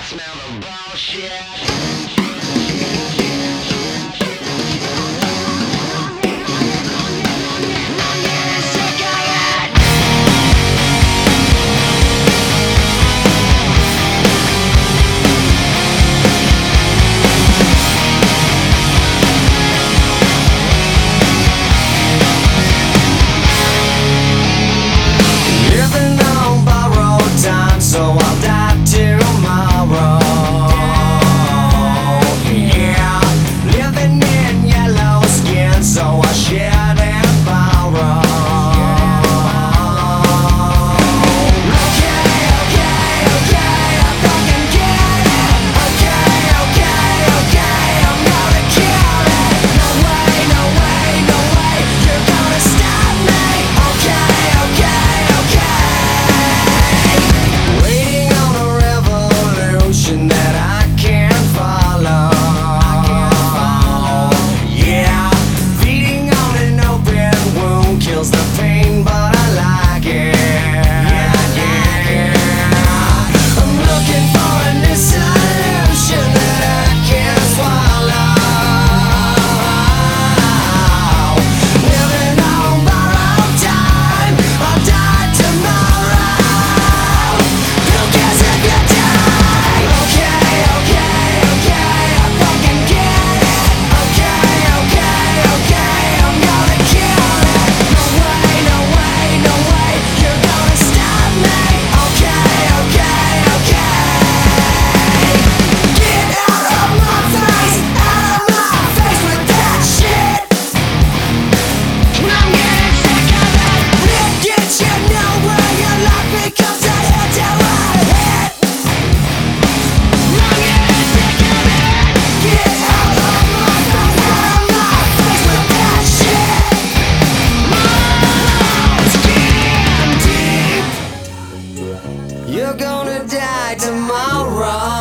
smell the bullshit. So I'll die tomorrow. Yeah, living in yellow skin, so I shed and borrow. Okay, I fucking get it. Okay, I'm gonna kill it. No way, you're gonna stop me. Okay. Waiting on a revolution that I can't follow. Yeah, feeding on an open wound kills the pain, but I like it. Yeah. I'm looking for a new solution that I can swallow. Living on borrowed time, I'll die tomorrow. Who cares if you die? Okay, I fucking get it. Okay, I'm gonna kill it. No way, you're gonna stop me. Okay. Get out of my face with that shit. I'm getting sick of it. Did you know where your life becomes a hit to a hit? I'm getting sick of it. Get out of my face with that shit. Skin deep. You're gonna die tomorrow.